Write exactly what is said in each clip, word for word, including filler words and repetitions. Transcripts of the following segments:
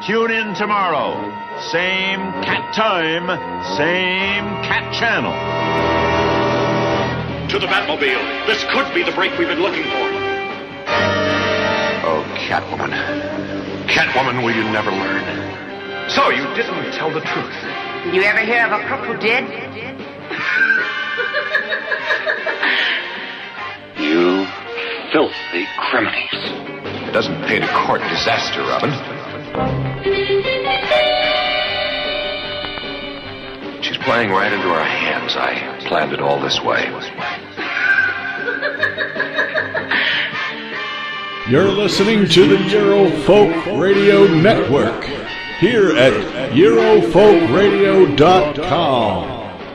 Tune in tomorrow. Same cat time, same cat channel. To the Batmobile. This could be the break we've been looking for. Oh, Catwoman. Catwoman, will you never learn? So, you didn't tell the truth. Did you ever hear of a crook who did? You filthy criminals. It doesn't pay to court disaster, Robin. She's playing right into our hands. I planned it all this way. You're listening to the Eurofolk Radio Network here at Eurofolk Radio dot com.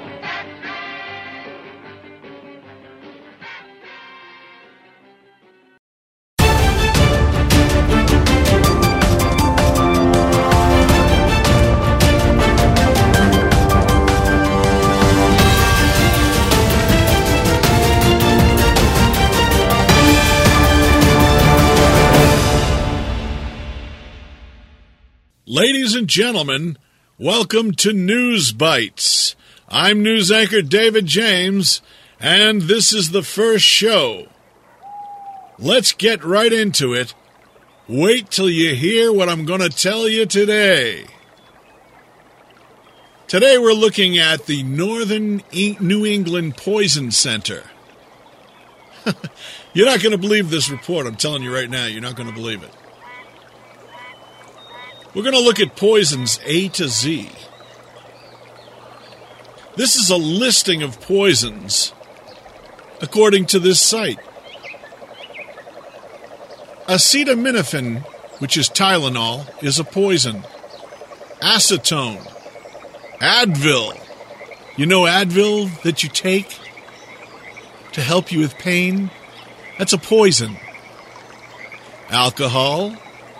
Ladies and gentlemen, welcome to News Bites. I'm news anchor David James, and this is the first show. Let's get right into it. Wait till you hear what I'm going to tell you today. Today we're looking at the Northern New England Poison Center. You're not going to believe this report. I'm telling you right now, you're not going to believe it. We're going to look at poisons A to Z. This is a listing of poisons according to this site. Acetaminophen, which is Tylenol, is a poison. Acetone. Advil. You know Advil that you take to help you with pain? That's a poison. Alcohol.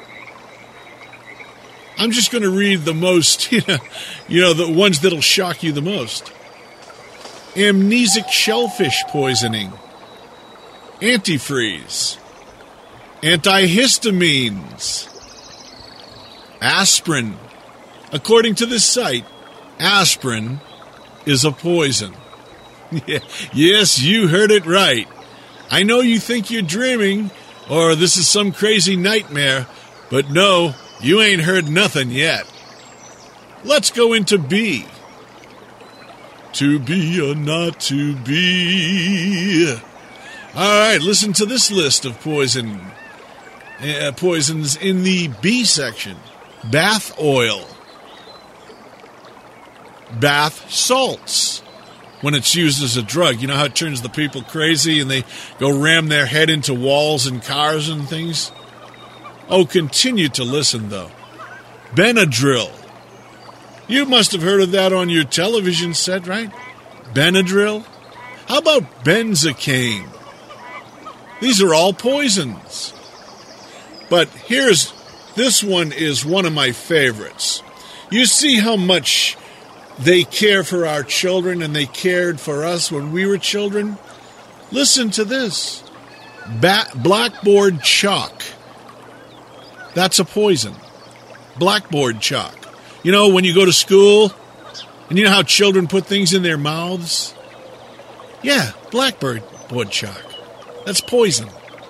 I'm just going to read the most, you know, you know, the ones that'll shock you the most. Amnesic shellfish poisoning. Antifreeze. Antihistamines. Aspirin. According to this site, aspirin is a poison. Yes, you heard it right. I know you think you're dreaming, or this is some crazy nightmare, but no, you ain't heard nothing yet. Let's go into B. To be or not to be. All right, listen to this list of poison uh, poisons in the B section. Bath oil. Bath salts. When it's used as a drug, you know how it turns the people crazy and they go ram their head into walls and cars and things? Oh, continue to listen, though. Benadryl. You must have heard of that on your television set, right? Benadryl? How about benzocaine? These are all poisons. But here's, this one is one of my favorites. You see how much they care for our children and they cared for us when we were children? Listen to this. Ba- blackboard chalk. That's a poison. Blackboard chalk. You know, when you go to school, and you know how children put things in their mouths? Yeah, blackboard board chalk. That's poison.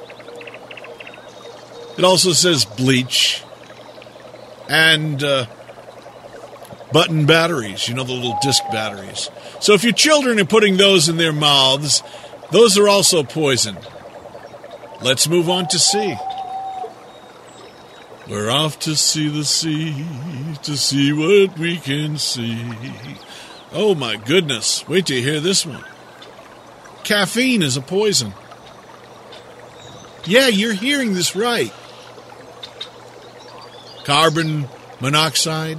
It also says bleach and uh, button batteries. You know, the little disc batteries. So if your children are putting those in their mouths, those are also poison. Let's move on to C. We're off to see the sea, to see what we can see. Oh, my goodness. Wait till you hear this one. Caffeine is a poison. Yeah, you're hearing this right. Carbon monoxide.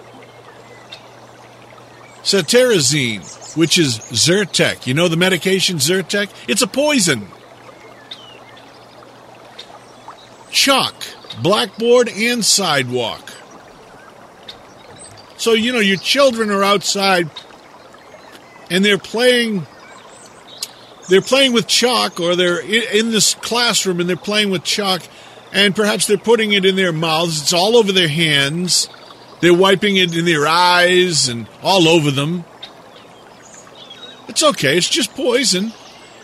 Cetirizine, which is Zyrtec. You know the medication Zyrtec? It's a poison. Chalk. Blackboard and sidewalk. So, you know, your children are outside and they're playing they're playing with chalk, or they're in this classroom and they're playing with chalk, And perhaps they're putting it in their mouths. It's all over their hands. They're wiping it in their eyes and all over them. It's okay. It's just poison.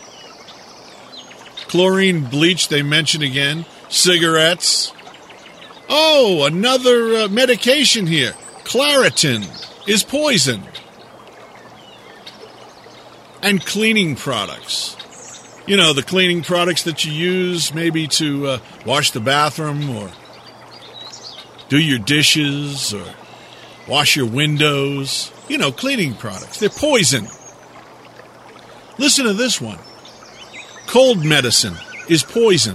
Chlorine bleach, they mention again. Cigarettes. Oh, another uh, medication here. Claritin is poison. And cleaning products. You know, the cleaning products that you use maybe to uh, wash the bathroom or do your dishes or wash your windows. You know, cleaning products. They're poison. Listen to this one. Cold medicine is poison.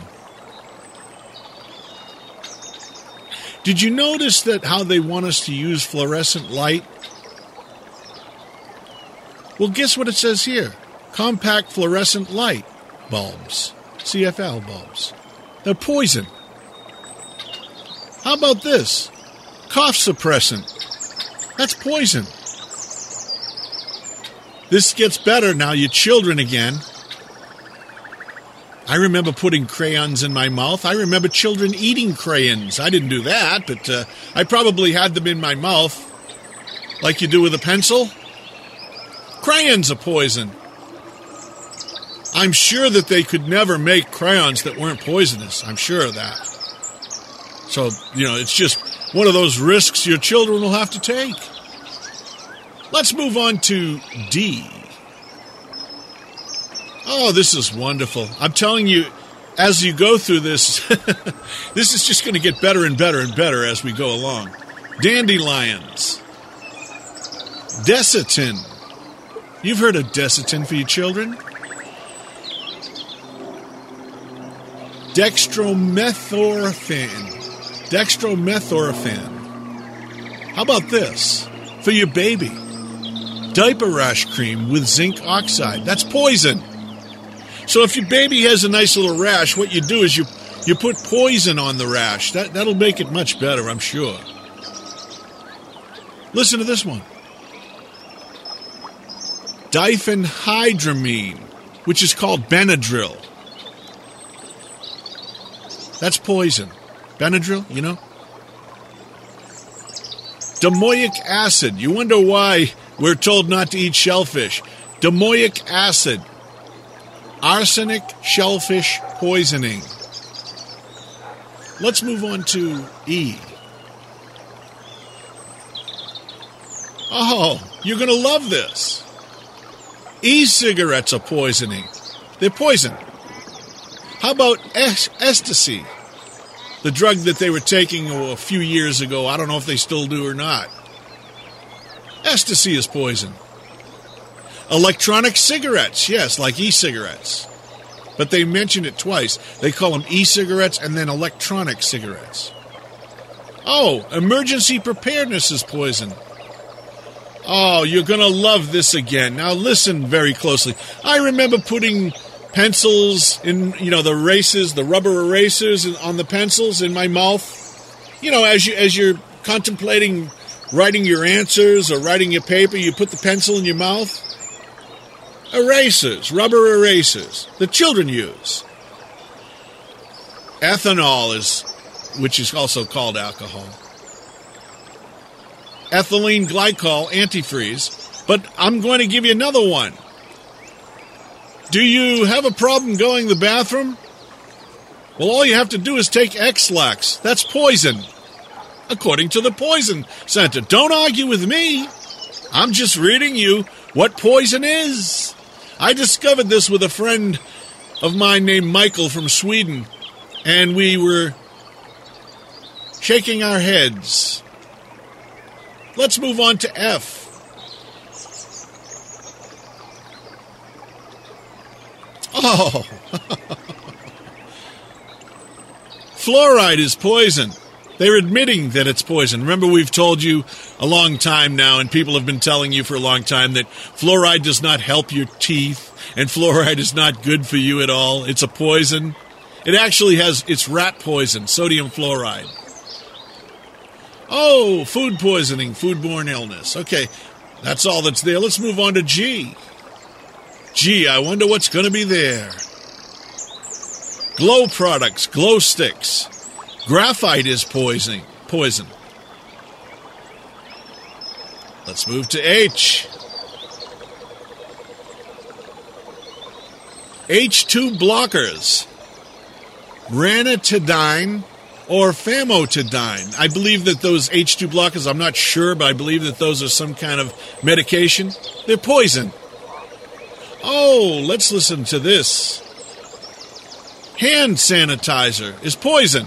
Did you notice that how they want us to use fluorescent light? Well, guess what it says here? Compact fluorescent light bulbs, C F L bulbs. They're poison. How about this? Cough suppressant. That's poison. This gets better now, you children again. I remember putting crayons in my mouth. I remember children eating crayons. I didn't do that, but uh, I probably had them in my mouth, like you do with a pencil. Crayons are poison. I'm sure that they could never make crayons that weren't poisonous. I'm sure of that. So, you know, it's just one of those risks your children will have to take. Let's move on to D. Oh, this is wonderful. I'm telling you, as you go through this, this is just going to get better and better and better as we go along. Dandelions. Desitin. You've heard of Desitin for your children? Dextromethorphan. Dextromethorphan. How about this? For your baby. Diaper rash cream with zinc oxide. That's poison. So if your baby has a nice little rash, what you do is you you put poison on the rash. That, that'll make it much better, I'm sure. Listen to this one. Diphenhydramine, which is called Benadryl. That's poison. Benadryl, you know? Domoic acid. You wonder why we're told not to eat shellfish. Domoic acid. Arsenic shellfish poisoning. Let's move on to E. Oh, you're going to love this. E-cigarettes are poisoning. They're poison. How about es- ecstasy? The drug that they were taking oh, a few years ago. I don't know if they still do or not. Ecstasy is poison. Electronic cigarettes, yes, like e-cigarettes. But they mention it twice. They call them e-cigarettes and then electronic cigarettes. Oh, emergency preparedness is poison. Oh, you're going to love this again. Now listen very closely. I remember putting pencils in, you know, the erasers, the rubber erasers on the pencils in my mouth. You know, as you as you're contemplating writing your answers or writing your paper, you put the pencil in your mouth. Erasers, rubber erasers, the children use. Ethanol is, which is also called alcohol. Ethylene glycol antifreeze. But I'm going to give you another one. Do you have a problem going to the bathroom? Well, all you have to do is take X-Lax. That's poison, according to the Poison Center. Don't argue with me. I'm just reading you what poison is. I discovered this with a friend of mine named Michael from Sweden, and we were shaking our heads. Let's move on to F. Oh. Fluoride is poison. They're admitting that it's poison. Remember, we've told you a long time now, and people have been telling you for a long time, that fluoride does not help your teeth, and fluoride is not good for you at all. It's a poison. It actually has, it's rat poison, sodium fluoride. Oh, food poisoning, foodborne illness. Okay, that's all that's there. Let's move on to G. Gee, I wonder what's going to be there. Glow products, glow sticks. Graphite is poison. Poison. Let's move to H. H two blockers. Ranitidine or famotidine. I believe that those H two blockers, I'm not sure, but I believe that those are some kind of medication. They're poison. Oh, let's listen to this. Hand sanitizer is poison.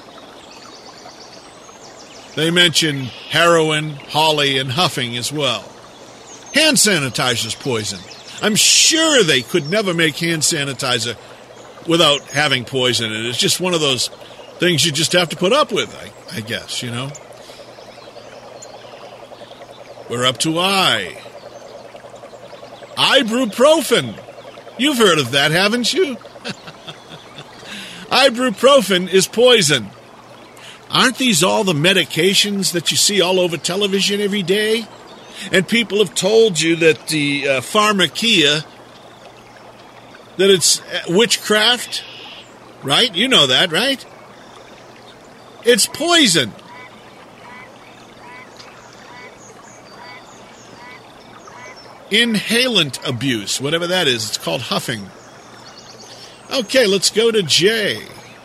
They mention heroin, holly, and huffing as well. Hand sanitizer is poison. I'm sure they could never make hand sanitizer without having poison in it. It's just one of those things you just have to put up with, I, I guess, you know. We're up to I. Ibuprofen. You've heard of that, haven't you? Ibuprofen is poison. Aren't these all the medications that you see all over television every day? And people have told you that the uh, pharmakia, that it's witchcraft, right? You know that, right? It's poison. Inhalant abuse, whatever that is, it's called huffing. Okay, let's go to J.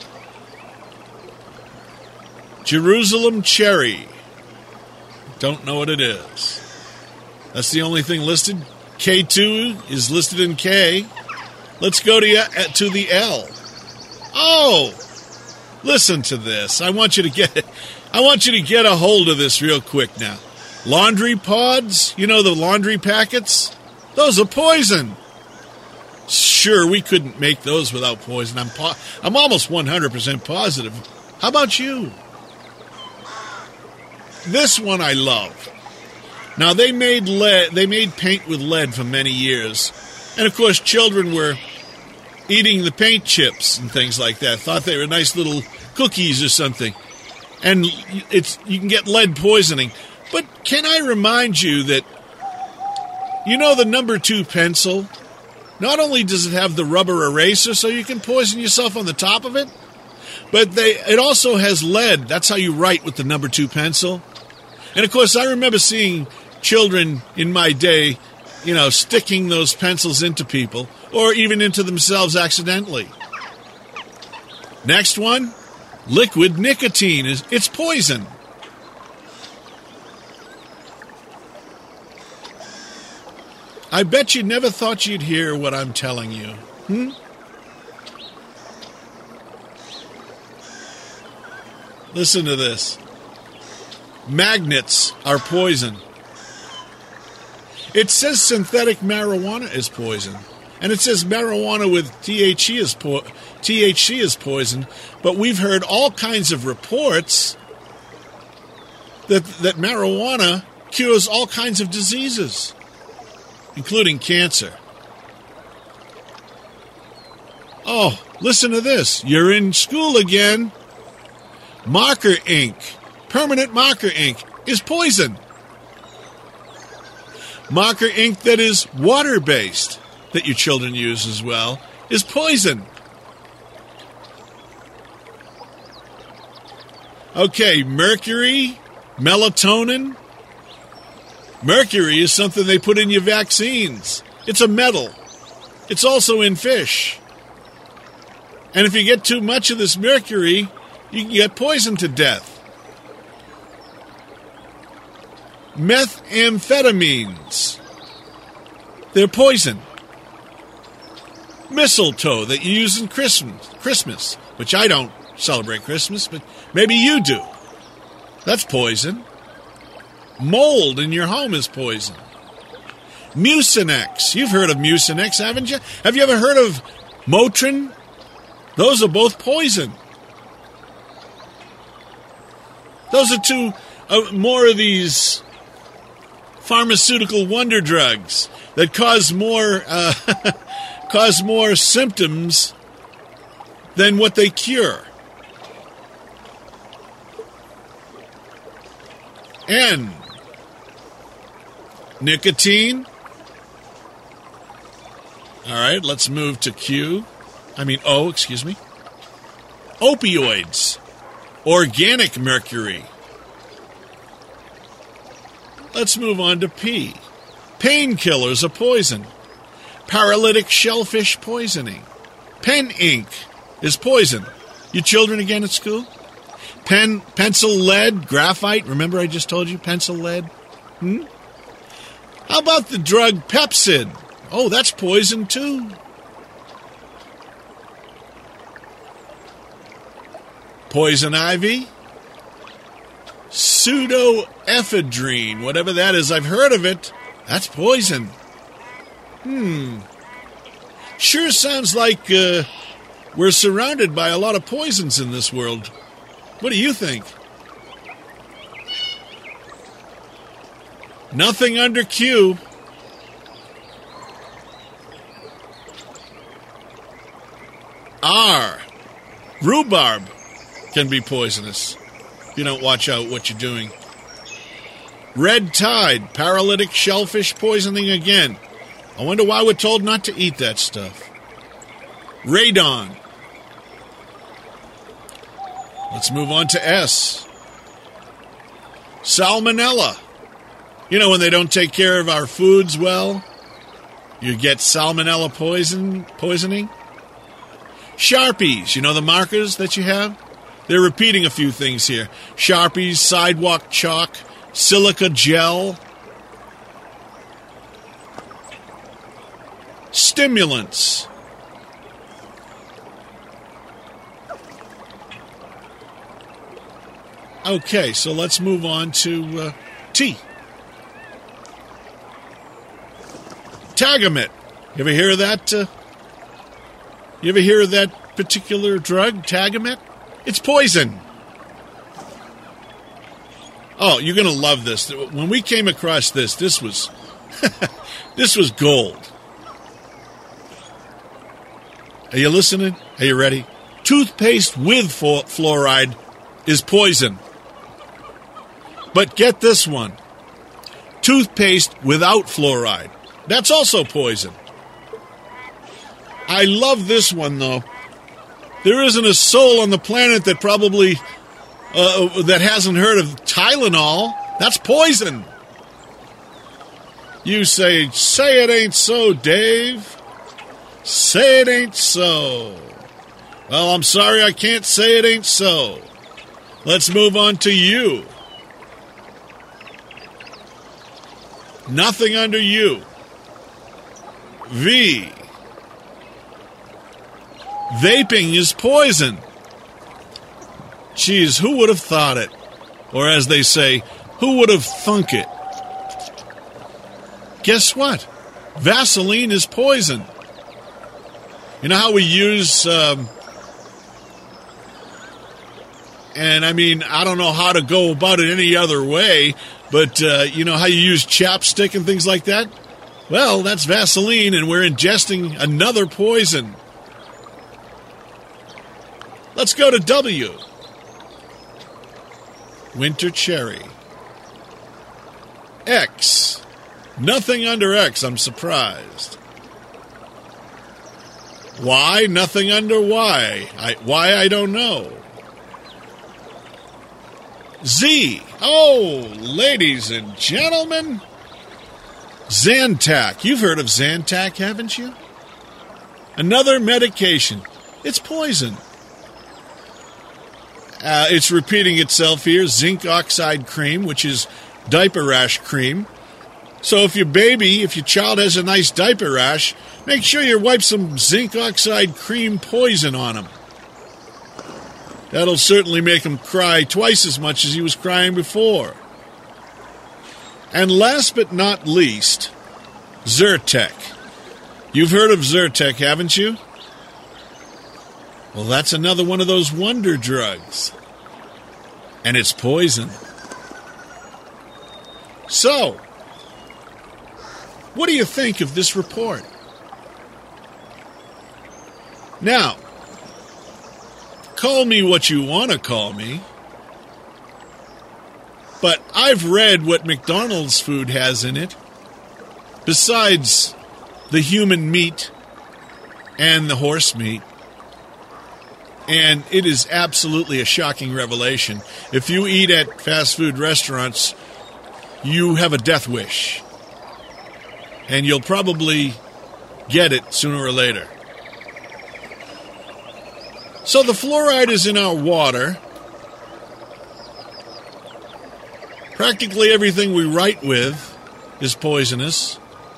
Jerusalem cherry. Don't know what it is. That's the only thing listed. K two is listed in K. Let's go to, uh, to the L. Oh, listen to this. I want you to get I want you to get a hold of this real quick now. Laundry pods, you know the laundry packets? Those are poison. Sure, we couldn't make those without poison. I'm po- I'm almost one hundred percent positive. How about you? This one I love. Now, they made lead, they made paint with lead for many years. And, of course, children were eating the paint chips and things like that. Thought they were nice little cookies or something. And it's you can get lead poisoning. But can I remind you that, you know the number two pencil? Not only does it have the rubber eraser so you can poison yourself on the top of it, but they it also has lead. That's how you write with the number two pencil. And, of course, I remember seeing children in my day, you know, sticking those pencils into people or even into themselves accidentally. Next one, liquid nicotine. is It's poison. I bet you never thought you'd hear what I'm telling you. Hmm? Listen to this. Magnets are poison. It says synthetic marijuana is poison. And it says marijuana with T H C is, po- T H C is poison. But we've heard all kinds of reports that, that marijuana cures all kinds of diseases, including cancer. Oh, listen to this. You're in school again. Marker ink, permanent marker ink, is poison. Marker ink that is water-based, that your children use as well, is poison. Okay, mercury, melatonin. Mercury is something they put in your vaccines. It's a metal. It's also in fish. And if you get too much of this mercury, you can get poisoned to death. Methamphetamines. They're poison. Mistletoe that you use in Christmas, Christmas, which I don't celebrate Christmas, but maybe you do. That's poison. Mold in your home is poison. Mucinex. You've heard of Mucinex, haven't you? Have you ever heard of Motrin? Those are both poison. Those are two uh, more of these pharmaceutical wonder drugs that cause more uh, cause more symptoms than what they cure. N. Nicotine. All right, let's move to Q. I mean O, excuse me. Opioids. Organic mercury. Let's move on to P. Painkillers are poison. Paralytic shellfish poisoning. Pen ink is poison. You children again at school? Pen, pencil lead, graphite. Remember I just told you pencil lead? Hmm? How about the drug Pepsid? Oh, that's poison too. Poison ivy. Pseudoephedrine, whatever that is, I've heard of it. That's poison. Hmm. Sure sounds like uh, we're surrounded by a lot of poisons in this world. What do you think? Nothing under Q. R. Rhubarb can be poisonous if you don't watch out what you're doing. Red tide, paralytic shellfish poisoning again. I wonder why we're told not to eat that stuff. Radon. Let's move on to S. Salmonella. You know when they don't take care of our foods well, you get salmonella poison poisoning. Sharpies, you know the markers that you have? They're repeating a few things here. Sharpies, sidewalk chalk, silica gel. Stimulants. Okay, so let's move on to uh, T. Tagamet. You ever hear of that? Uh, you ever hear of that particular drug, Tagamet? It's poison. Oh, you're going to love this. When we came across this, this was this was gold. Are you listening? Are you ready? Toothpaste with fluoride is poison. But get this one. Toothpaste without fluoride. That's also poison. I love this one, though. There isn't a soul on the planet that probably uh, that hasn't heard of Tylenol. That's poison. You say, say it ain't so, Dave. Say it ain't so. Well, I'm sorry I can't say it ain't so. Let's move on to you. Nothing under you. V. Vaping is poison. Geez, who would have thought it? Or as they say, who would have thunk it? Guess what? Vaseline is poison. You know how we use, um, and I mean, I don't know how to go about it any other way, but uh, you know how you use chapstick and things like that? Well, that's Vaseline, and we're ingesting another poison. Let's go to W. Winter cherry. X. Nothing under X, I'm surprised. Y. Nothing under Y. I, why, I don't know. Z. Oh, ladies and gentlemen. Zantac. You've heard of Zantac, haven't you? Another medication. It's poison. Uh, it's repeating itself here. Zinc oxide cream, which is diaper rash cream. So if your baby, if your child has a nice diaper rash, make sure you wipe some zinc oxide cream poison on him. That'll certainly make him cry twice as much as he was crying before. And last but not least, Zyrtec. You've heard of Zyrtec, haven't you? Well, that's another one of those wonder drugs. And it's poison. So, what do you think of this report? Now, call me what you want to call me, but I've read what McDonald's food has in it, besides the human meat and the horse meat. And it is absolutely a shocking revelation. If you eat at fast food restaurants, you have a death wish. And you'll probably get it sooner or later. So the fluoride is in our water. Practically everything we write with is poisonous.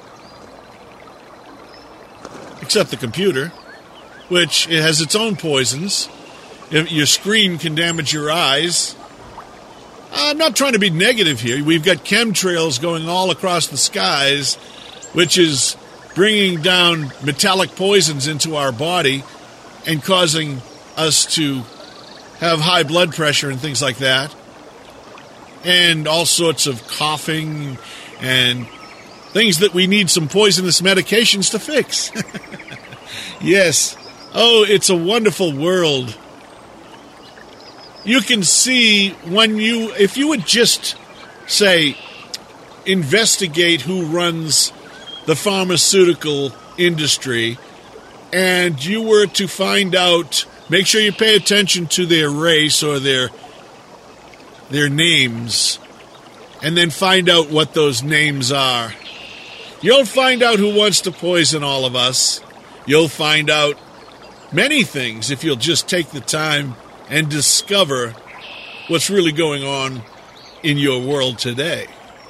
Except the computer, which it has its own poisons. If your screen can damage your eyes. I'm not trying to be negative here. We've got chemtrails going all across the skies, which is bringing down metallic poisons into our body and causing us to have high blood pressure and things like that. And all sorts of coughing and things that we need some poisonous medications to fix. Yes. Oh, it's a wonderful world. You can see when you, if you would just, say, investigate who runs the pharmaceutical industry, and you were to find out, make sure you pay attention to their race or their their names, and then find out what those names are. You'll find out who wants to poison all of us. You'll find out many things if you'll just take the time and discover what's really going on in your world today.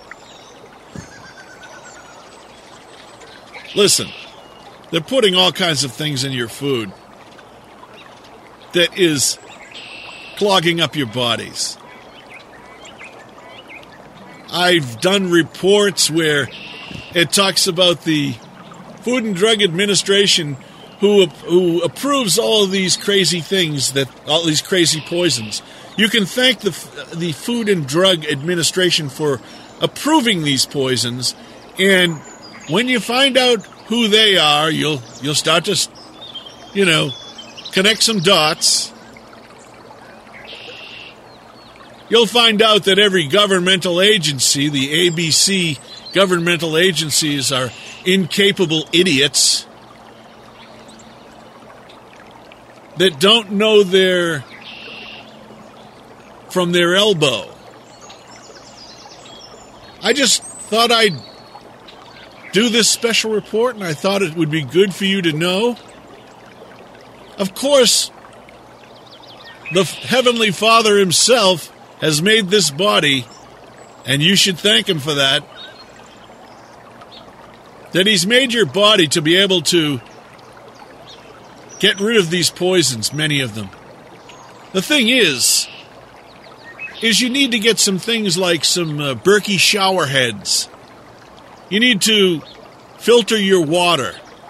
Listen, they're putting all kinds of things in your food that is clogging up your bodies. I've done reports where it talks about the Food and Drug Administration who who approves all of these crazy things, that all these crazy poisons. You can thank the the Food and Drug Administration for approving these poisons, and when you find out who they are, you'll you'll start to, you know, connect some dots. You'll find out that every governmental agency, the A B C governmental agencies, are incapable idiots that don't know their from their elbow. I just thought I'd do this special report, and I thought it would be good for you to know. Of course, the Heavenly Father himself has made this body, and you should thank him for that, that he's made your body to be able to get rid of these poisons, many of them. The thing is, is you need to get some things like some uh, Berkey shower heads. You need to filter your water.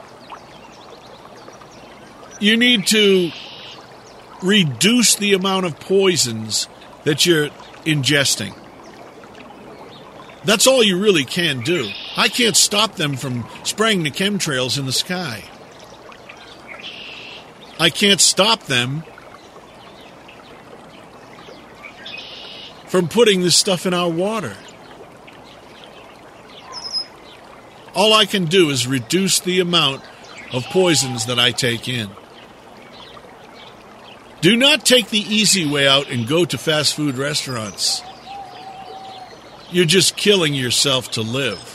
You need to reduce the amount of poisons that you're ingesting. That's all you really can do. I can't stop them from spraying the chemtrails in the sky. I can't stop them from putting this stuff in our water. All I can do is reduce the amount of poisons that I take in. Do not take the easy way out and go to fast food restaurants. You're just killing yourself to live.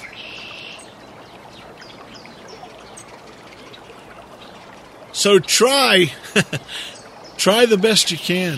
So try, try the best you can.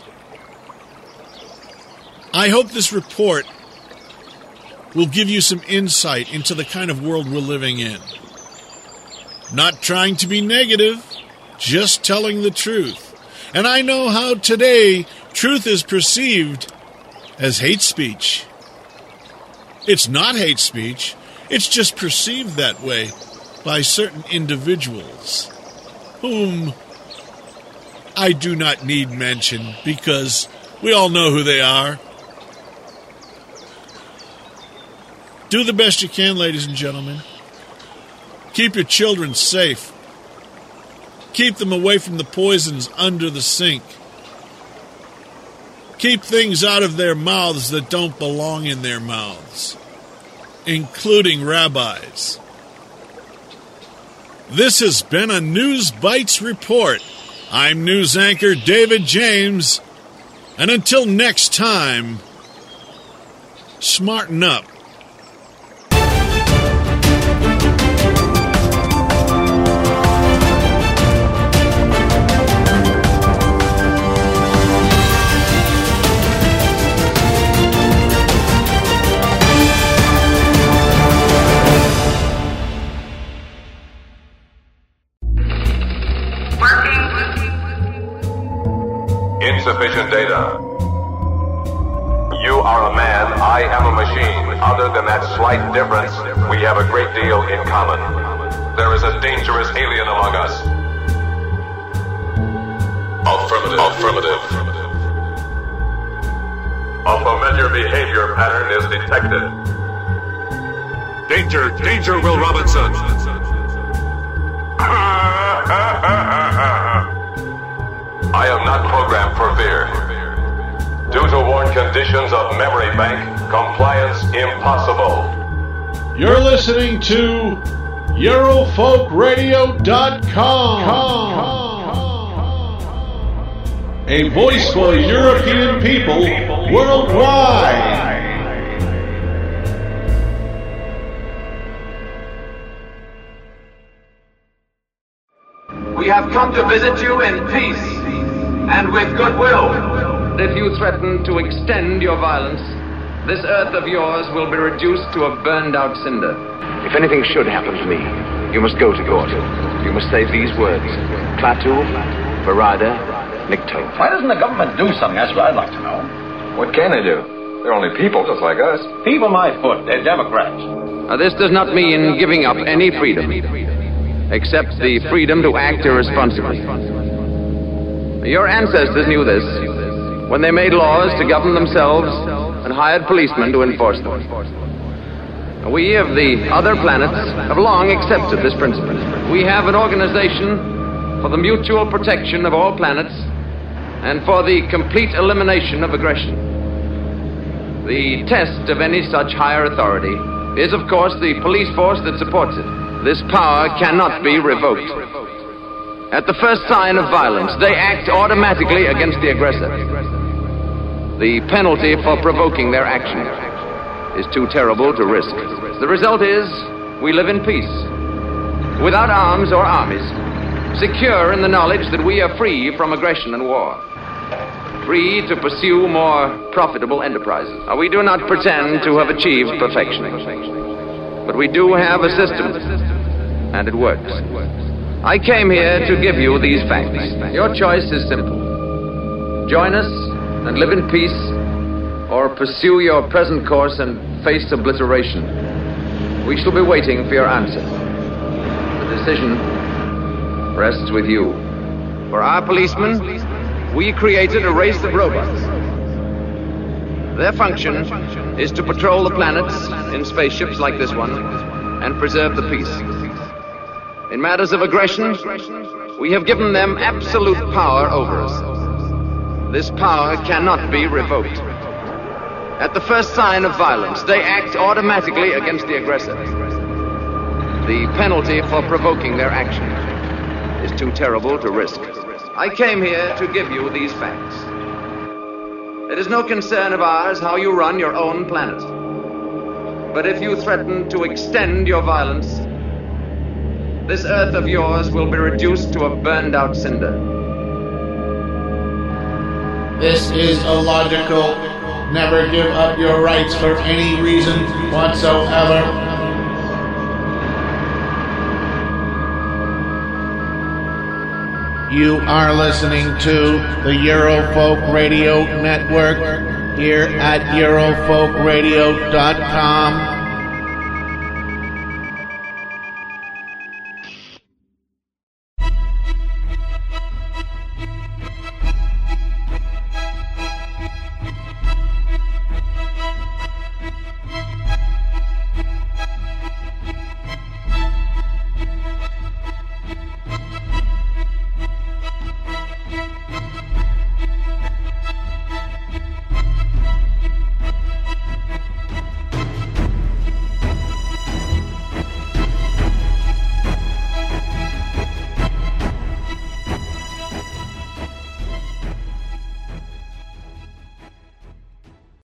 I hope this report will give you some insight into the kind of world we're living in. Not trying to be negative, just telling the truth. And I know how today truth is perceived as hate speech. It's not hate speech. It's just perceived that way by certain individuals, whom I do not need mention because we all know who they are. Do the best you can, ladies and gentlemen. Keep your children safe. Keep them away from the poisons under the sink. Keep things out of their mouths that don't belong in their mouths, including rabbis. This has been a News Bites report I'm news anchor David James, and until next time, smarten up. Insufficient data. You are a man, I am a machine. Other than that slight difference, we have a great deal in common. There is a dangerous alien among us. Affirmative. Affirmative. A familiar behavior pattern is detected. Danger, danger, Will Robinson. I am not programmed for fear. Due to worn conditions of memory bank, compliance impossible. You're listening to Eurofolk Radio dot com, a voice for European people worldwide. We have come to visit you in peace and with goodwill. If you threaten to extend your violence, this earth of yours will be reduced to a burned-out cinder. If anything should happen to me, you must go to court. You must say these words: Klaatu, Verada, Nikto. Why doesn't the government do something? That's what I'd like to know. What can they do? They're only people just like us. People my foot. They're Democrats. Now, this does not mean giving up any freedom, except the freedom to act irresponsibly. Your ancestors knew this when they made laws to govern themselves and hired policemen to enforce them. We of the other planets have long accepted this principle. We have an organization for the mutual protection of all planets and for the complete elimination of aggression. The test of any such higher authority is, of course, the police force that supports it. This power cannot be revoked. At the first sign of violence, they act automatically against the aggressor. The penalty for provoking their action is too terrible to risk. The result is we live in peace, without arms or armies, secure in the knowledge that we are free from aggression and war, free to pursue more profitable enterprises. We do not pretend to have achieved perfection, but we do have a system, and it works. I came here to give you these facts. Your choice is simple. Join us and live in peace, or pursue your present course and face obliteration. We shall be waiting for your answer. The decision rests with you. For our policemen, we created a race of robots. Their function is to patrol the planets in spaceships like this one and preserve the peace. In matters of aggression, we have given them absolute power over us. This power cannot be revoked. At the first sign of violence, they act automatically against the aggressor. The penalty for provoking their action is too terrible to risk. I came here to give you these facts. It is no concern of ours how you run your own planet. But if you threaten to extend your violence, this earth of yours will be reduced to a burned-out cinder. This is illogical. Never give up your rights for any reason whatsoever. You are listening to the Eurofolk Radio Network here at Eurofolk Radio dot com.